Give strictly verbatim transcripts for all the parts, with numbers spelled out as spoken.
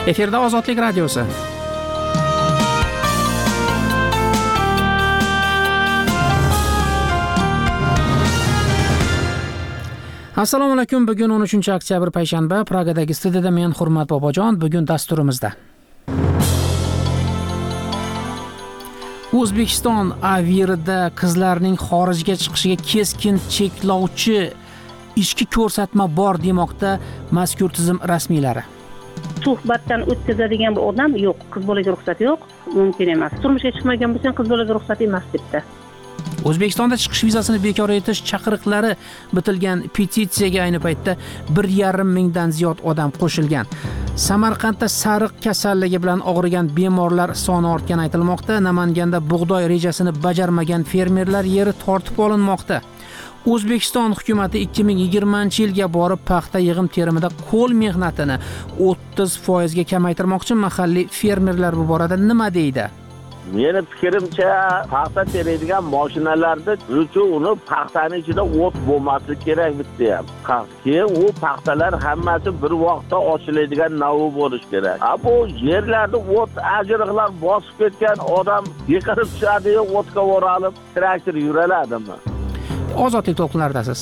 Efirda Ozodlik radiosi. Assalomu alaykum. Bugun o'n uchinchi oktyabr payshanba. Pragadagi studiyada men Hurmat Bobojon. Bugun dasturimizda O'zbekiston avirida qizlarning xorijga chiqishiga keskin cheklovchi ichki ko'rsatma bor demoqda mazkur tizim rasmiylari. Suhbatdan o'tkazadigan bir odam yo'q, qiz bolaga ruxsat yo'q, mumkin emas. Turmushga chiqmagan bo'lsang qiz bolaga ruxsat emas debdi. O'zbekistonda chiqish vizasini bekor etish chaqiriqlari bitilgan petitsiyaga ayni paytda bir yarim mingdan ziyod odam qo'shilgan. Samarqandda sariq kasalligi bilan og'rigan bemorlar soni ortgani aytilmoqda. Namanganda bug'doy rejasini bajarmagan fermerlar yeri tortib olinmoqda. O'zbekiston hukumatı ikki ming yigirmanchi yilga borib paxta yig'im terimida qo'l mehnatini o'ttiz foizga kamaytirmoqchi. Mahalliy fermerlar bu borada nima deydi? Meni fikrimcha, paxta teradigan mashinalarda uchun uni paxtaning ichida o't bo'lmasligi kerak bitta ham. Keyin u paxtalar hammasi bir vaqtda ochiladigan navi bo'lish kerak. Ha bu yerlarda o't ajriqlar bosib ketgan odam yiqilib tushadi, o'tga o'ralib traktor yuraladimi? Ozodlik to'lqinlaridasiz.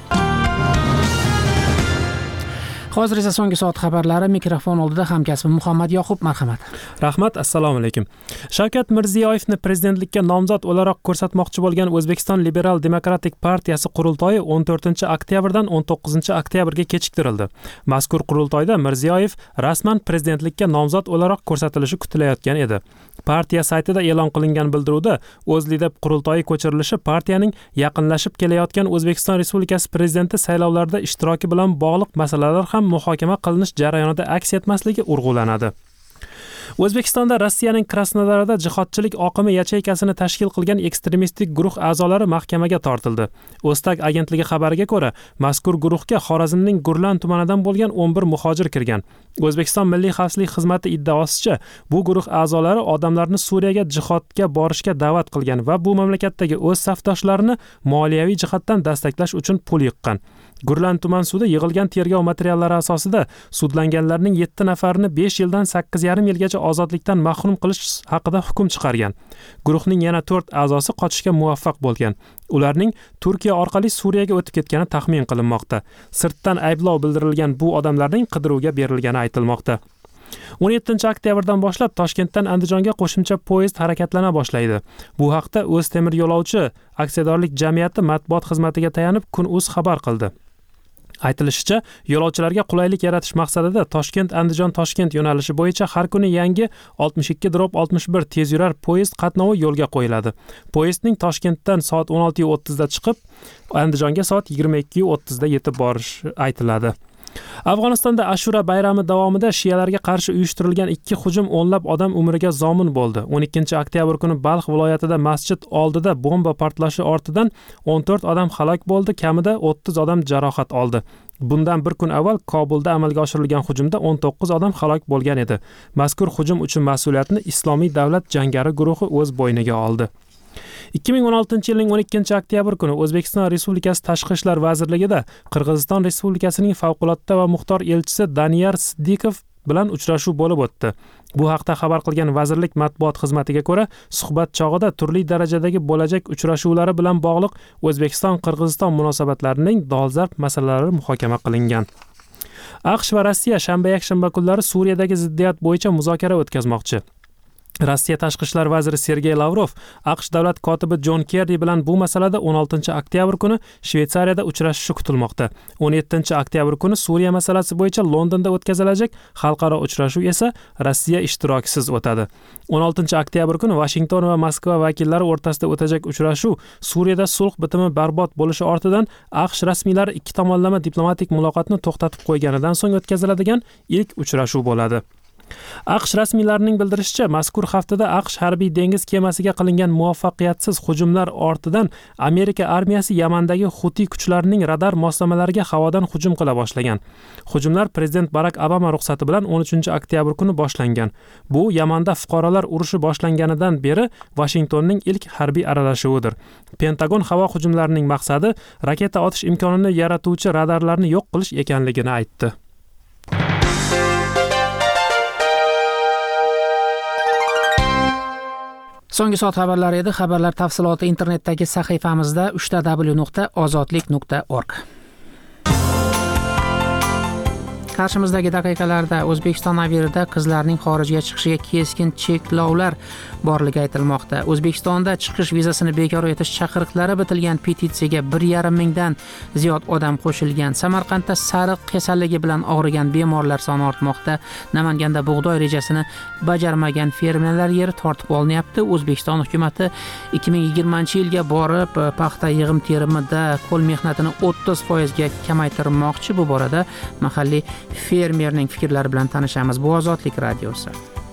Hozir esa so'nggi soat xabarlari. Mikrofon oldida hamkasbim Muhammad Yoqub, marhamat. Rahmat, assalomu alaykum. Shavkat Mirziyoyevni prezidentlikka nomzod o'laroq ko'rsatmoqchi bo'lgan O'zbekiston Liberal Demokratik partiyasi qurultoyi o'n to'rtinchi oktyabrdan o'n to'qqizinchi oktyabrga kechiktirildi. Mazkur qurultoyda Mirziyoyev rasman prezidentlikka nomzod o'laroq ko'rsatilishi kutilayotgan edi. Partiya saytida e'lon qilingan bildiruvda O'zLida qurultoyi ko'chirilishi partiyaning yaqinlashib kelayotgan O'zbekiston Respublikasi prezidenti saylovlarida ishtiroki bilan bog'liq masalalar ham muhokama qilinish jarayonida aks etmasligi urg'ulanadi. O'zbekistonda Rossiyaning Krasnodarda jihodchilik oqimi yacheykasini tashkil qilgan ekstremistik guruh a'zolari mahkamaga tortildi. O'stak agentligi xabariga ko'ra, mazkur guruhga Xorazmning Gurlan tumanidan bo'lgan o'n bir muhojir kirgan. O'zbekiston Milliy xavfsizlik xizmati iddaosicha, bu guruh a'zolari odamlarni Suriyaga jihodga borishga da'vat qilgan va bu mamlakatdagi o'z safdoshlarini moliyaviy jihatdan destaklash uchun pul yiqqan. Gurlan tuman sudi yig'ilgan tergov materiallari asosida sudlanganlarning yetti nafarini besh yildan sakkiz yarim yilgacha ozodlikdan mahrum qilish haqida hukm chiqargan. Guruhning yana to'rt a'zosi qochishga muvaffaq bo'lgan. Ularning Turkiya orqali Suriyaga o'tib ketgani taxmin qilinmoqda. Sirtdan ayblov bildirilgan bu odamlarning qidiruvga berilgani aytilmoqda. o'n yettinchi oktyabrdan boshlab Toshkentdan Andijonga qo'shimcha poyezd harakatlana boshlaydi. Bu haqda O'ztemir yo'lovchi aksiyadorlik jamiyati matbuot xizmatiga tayanib Kun.uz xabar qildi. Aytilishicha, yo'lovchilarga qulaylik yaratish maqsadida Toshkent-Andijon-Toshkent yo'nalishi bo'yicha har kuni yangi oltmish ikki oltmish bir tezyurar poyezd qatnovi yo'lga qo'yiladi. Poyezdning Toshkentdan soat o'n olti o'ttizda chiqib, Andijonga soat yigirma ikki o'ttizda yetib borishi aytiladi. Afg'onistonda Ashura bayrami davomida shiyalarga qarshi uyushtirilgan ikki hujum o'nlab odam umriga zomin bo'ldi. o'n ikkinchi oktyabr kuni Balx viloyatida masjid oldida bomba portlashi ortidan o'n to'rt odam halok bo'ldi, kamida o'ttiz odam jarohat oldi. Bundan bir kun avval Kobulda amalga oshirilgan hujumda o'n to'qqiz odam halok bo'lgan edi. Mazkur hujum uchun mas'uliyatni Islomiy davlat jangari guruhi o'z bo'yniga oldi. ikki ming o'n oltinchi yilning o'n ikkinchi oktyabr kuni O'zbekiston Respublikasi Tashqi ishlar vazirligida Qirg'iziston Respublikasining favqulodda va muxtor elchisi Daniyar Siddiqov bilan uchrashuv bo'lib o'tdi. Bu haqda xabar qilgan vazirlik matbuot xizmatiga ko'ra, suhbat chog'ida turli darajadagi bo'lajak uchrashuvlari bilan bog'liq O'zbekiston-Qirg'iziston munosabatlarining dolzarb masalalari muhokama qilingan. AQSh va Rossiya shanba-yakshanba kunlari Suriyadagi ziddiyat bo'yicha muzokara o'tkazmoqchi. Rossiya tashqi ishlar vaziri Sergey Lavrov AQSh davlat kotibi Jon Kerri bilan bu masalada o'n oltinchi oktyabr kuni Shveysariyada uchrashishi kutilmoqda. o'n yettinchi oktyabr kuni Suriya masalasi bo'yicha Londonda o'tkazilajak xalqaro uchrashuv esa Rossiya ishtirokisiz o'tadi. o'n oltinchi oktyabr kuni Washington va Moskva vakillari o'rtasida o'tajak uchrashuv Suriyada sulh bitimi barbod bo'lishi ortidan AQSh rasmiylari ikki tomonlama diplomatik muloqotni to'xtatib qo'yganidan so'ng o'tkaziladigan ilk uchrashuv bo'ladi. AQSh rasmiylarining bildirishicha, mazkur haftada AQSh harbiy dengiz kemasiga qilingan muvaffaqiyatsiz hujumlar ortidan Amerika armiyasi Yamandagi Huti kuchlarining radar moslamalariga havodan hujum qila boshlagan. Hujumlar prezident Barak Obama ruxsati bilan o'n uchinchi oktyabr kuni boshlangan. Bu Yamanda fuqarolar urushi boshlanganidan beri Washingtonning ilk harbiy aralashuvidir. Pentagon havo hujumlarining maqsadi raketa otish imkonini yaratuvchi radarlarni yo'q qilish ekanligini aytdi. So'nggi soat xabarlari edi. Xabarlar tafsiloti internetdagi sahifamizda uch w nuqta ozodlik nuqta org. Qarshimizdagi daqiqalarda O'zbekiston aviarida qizlarning xorijga chiqishiga keskin cheklovlar borligi aytilmoqda. O'zbekistonda chiqish vizasini bekor etish chaqiriqlari bitilgan petitsiyaga bir yarim mingdan ziyod odam qo'shilgan. Samarqandda sariq kasalligi bilan og'rigan bemorlar soni ortmoqda. Namanganda bug'doy rejasini bajarmagan fermerlar yeri tortib olinyapti. O'zbekiston hukumatı ikki ming yigirmanchi yilga borib paxta yig'im terimida qo'l mehnatini o'ttiz foizga kamaytirmoqchi. Bu borada mahalliy fermerning fikrlari bilan tanishamiz. Bu Ozodlik radiosi.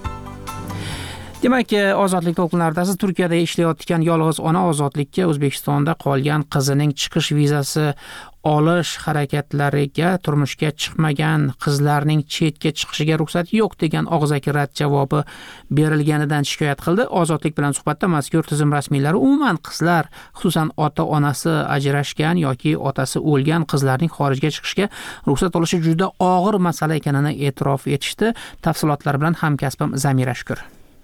Demak, Ozodlik to'lqinlarida siz Turkiyada ishlayotgan yolg'iz ona ozodlikka O'zbekistonda qolgan qizining chiqish vizasi olish harakatlariga turmushga chiqmagan qizlarning chetga chiqishiga ruxsat yo'q degan og'zaki rad javobi berilganidan shikoyat qildi. Ozodlik bilan suhbatda mazkur tizim rasmiylari umuman qizlar, xususan ota-onasi ajrashgan yoki otasi o'lgan qizlarning xorijga chiqishga ruxsat olishi juda og'ir masala ekanini e'tirof etishdi. Tafsilotlar bilan hamkasbim Zamira Shukur.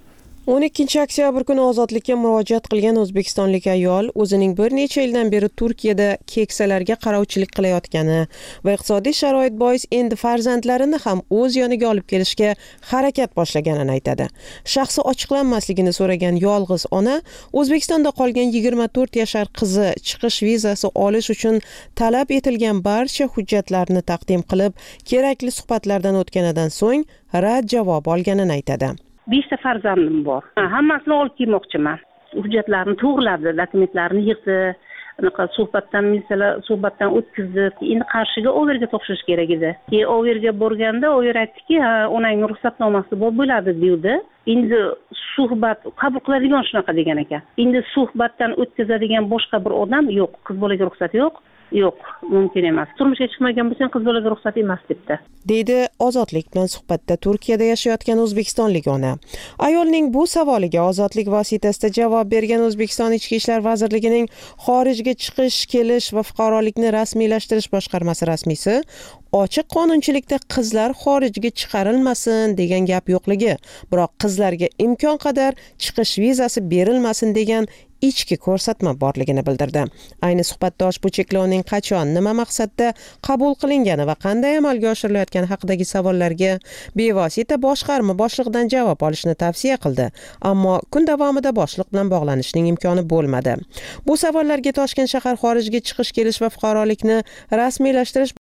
o'n ikkinchi oktyabr kuni ozodlikka murojaat qilgan o'zbekistonlik ayol o'zining bir necha yildan beri Turkiyada keksalarga qarovchilik qilayotgani va iqtisodiy sharoit bois endi farzandlarini ham o'z yoniga olib kelishga harakat boshlaganini aytadi. Shaxsi ochiqlanmasligini so'ragan yolg'iz ona O'zbekistonda qolgan yigirma to'rt yashar qizi chiqish vizasi olish uchun talab etilgan barcha hujjatlarni taqdim qilib, kerakli suhbatlardan o'tganidan so'ng rad javob olganini aytadi. beshta farzandim bor. Hammasini olib kelmoqchiman. Hujjatlarni to'g'riladi, dokumentlarni yig'di, anaqa suhbatdan misalan suhbatdan o'tkazdi. Endi Qarshiga overga topshirish kerak edi. Keyin overga borganda over aytdiki, "Ha, onangning ruxsatnomasi bor bo'ladi", dedi. Endi suhbat qabul qiladigan shunaqa degan ekan. Endi suhbatdan o'tkazadigan boshqa bir odam yo'q. Qiz bolaga ruxsat yo'q. Yo'q, mumkin emas. Turmushga chiqmagan bo'lsang qiz bolaga ruxsat emas debdi. Deydi Ozodlik bilan suhbatda Turkiyada yashayotgan o'zbekistonlik ona. Ayolning bu savoliga Ozodlik vositasida javob bergan O'zbekiston Ichki ishlar vazirligining xorijga chiqish, kelish va fuqarolikni rasmiylashtirish boshqarmasi rasmiysi ochiq qonunchilikda qizlar xorijga chiqarilmasin degan gap yo'qligi, biroq qizlarga imkon qadar chiqish vizasi berilmasin degan ichki ko'rsatma borligini bildirdi. Ayni suhbatdosh bu cheklovning qachon, nima maqsadda qabul qilingani va qanday amalga oshirilayotgani haqidagi savollarga bevosita boshqarma boshlig'idan javob olishni tavsiya qildi, ammo kun davomida boshliq bilan bog'lanishning imkoni bo'lmadi. Bu savollarga Toshkent shahar xorijga chiqish, kelish va fuqarolikni rasmiylashtirish